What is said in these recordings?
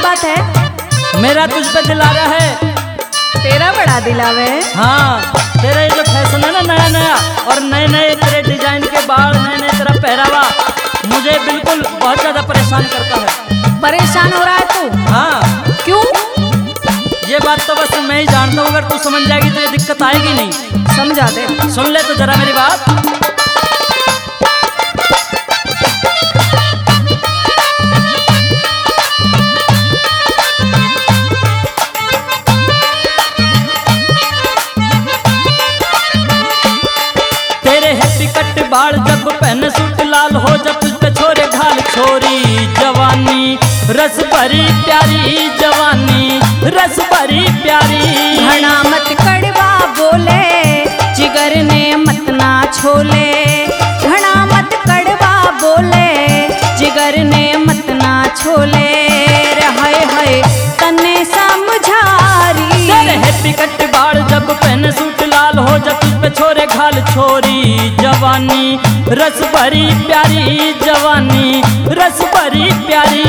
बात है? मेरा तुझ पे दिल आ रहा है। तेरा बड़ा दिलावे है। हाँ, तेरा ये जो फैशन है ना नया नया, और नए नए तेरे डिजाइन के बाल, नए नए तेरा पहरावा मुझे बिल्कुल बहुत ज्यादा परेशान करता है। परेशान हो रहा है तू? हाँ। क्यों? ये बात तो बस मैं ही जानता हूँ, अगर तू समझ जाएगी तो ये दिक्कत आएगी नहीं। समझा दे। सुन ले तो जरा मेरी बात। बाल जब पहने सूट लाल हो, जब तुझ पे छोरे घाल छोरी जवानी, रस भरी प्यारी जवानी, रस भरी प्यारी। घना मत कड़वा बोले, जिगर ने मत ना छोले। घना मत कड़वा बोले, जिगर ने मत ना छोले। हाय हाय तन्ने समझारी। तेरे हैप्पी कट बाल जब पहने सूट लाल हो, जब तुझ पे छोरे घाल छोरी जवानी, रस भरी प्यारी जवानी, रस भरी प्यारी।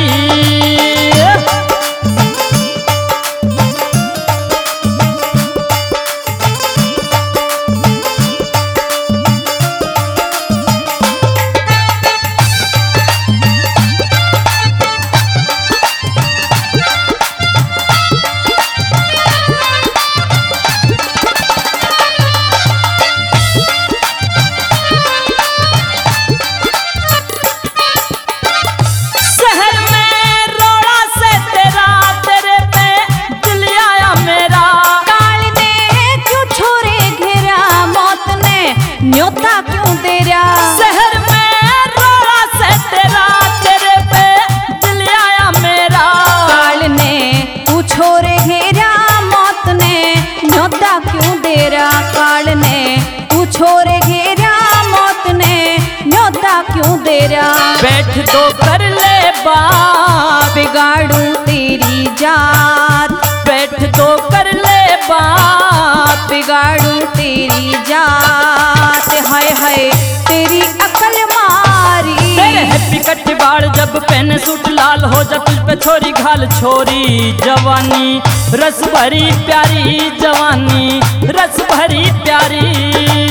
न्योता क्यों तेरा शहर में रोड़ा से तेरा, तेरे पे दिल आया मेरा। काल ने तू छोरे घेरा, मौत ने न्योता क्यों तेरा। काल ने तू छोरे घेरा, मौत ने न्योता क्यों तेरा। बैठ तो कर ले बात, बिगाड़ू तेरी जात। बैठ तो कर ले बात, बिगाड़ू तेरी जात। हाय हाय तेरी अकल मारी। तेरे हैप्पी कट बाल जब पहने सूट लाल हो, जब तुझ पे छोरी घाल छोरी जवानी, रस भरी प्यारी जवानी, रस भरी प्यारी।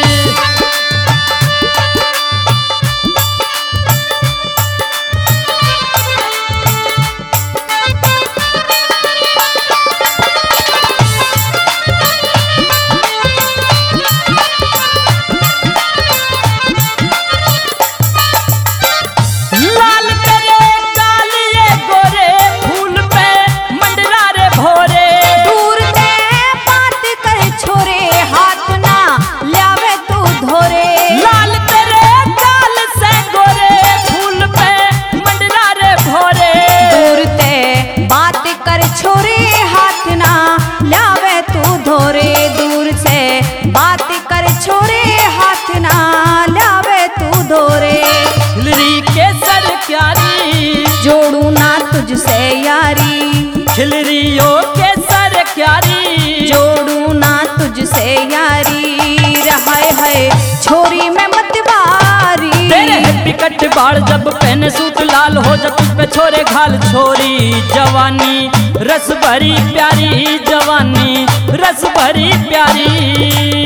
जोड़ू ना तुझसे यारी। खिलरियों के सर क्यारी, जोड़ू ना तुझसे यारी। हाय हाय छोरी में मत बारी। तेरे हैप्पी कट बाल जब पहने सूट लाल हो, जब तुझ पे छोरे घाल छोरी जवानी, रस भरी प्यारी जवानी, रस भरी प्यारी।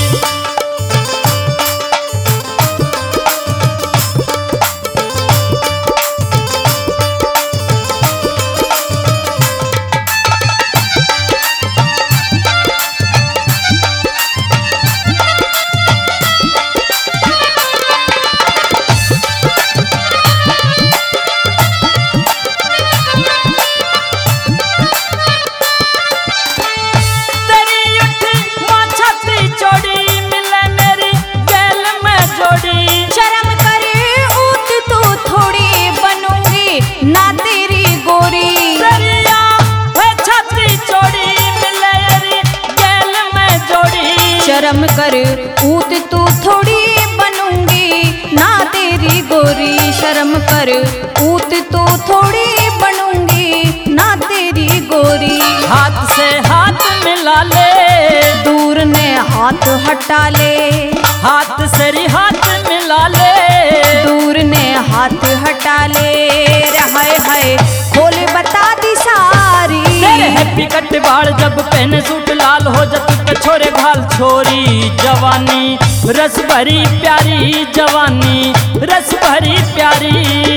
शर्म कर ऊत तू थोड़ी बनूंगी ना तेरी गोरी। शर्म कर ऊत तू थोड़ी बनूंगी ना तेरी गोरी। हाथ से हाथ मिला ले, दूर ने हाथ हटा ले, हाथ सरी हाथ मिला ले, दूर ने हाथ हटा ले रे हाय हाय खोले बता दी सारी। तेरे हैप्पी कट बाल जब पहने सूट लाल हो जा तुझ पे छोरे घाल छोरी जवानी रस भरी प्यारी जवानी रस भरी प्यारी।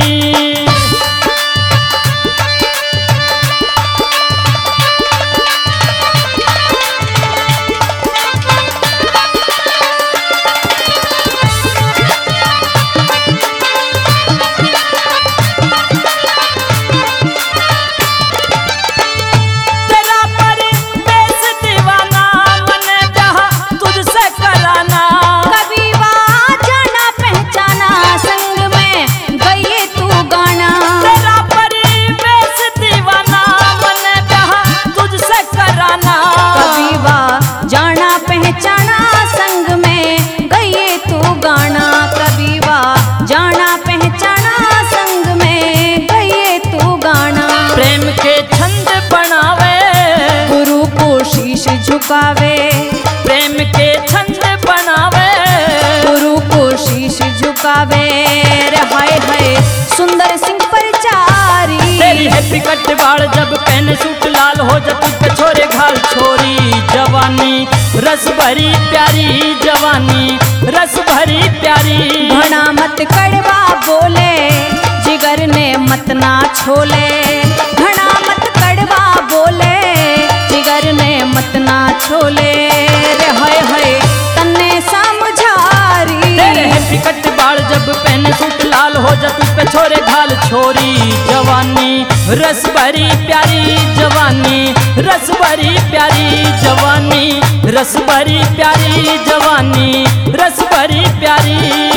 झुकावे प्रेम के छंद बनावे, गुरु को शीश झुकावे रे हाय हाय सुंदर सिंह परचारी। तेरी हैप्पी कट बाल जब पहने सूट लाल हो जा तुझ पे छोरे घाल छोरी जवानी रस भरी प्यारी जवानी रस भरी प्यारी। घना मत कड़वा बोले जिगर ने मत ना छोले, घना मत कड़वा बोले जिगर ने मत ना छोले रे हाय हाय तन्ने समझारी। तेरे हैप्पी कट बाल जब पहने सूट लाल हो जा तुझ पे छोरे घाल छोरी जवानी रस भरी प्यारी जवानी रस भरी प्यारी जवानी रस भरी प्यारी जवानी रस भरी प्यारी।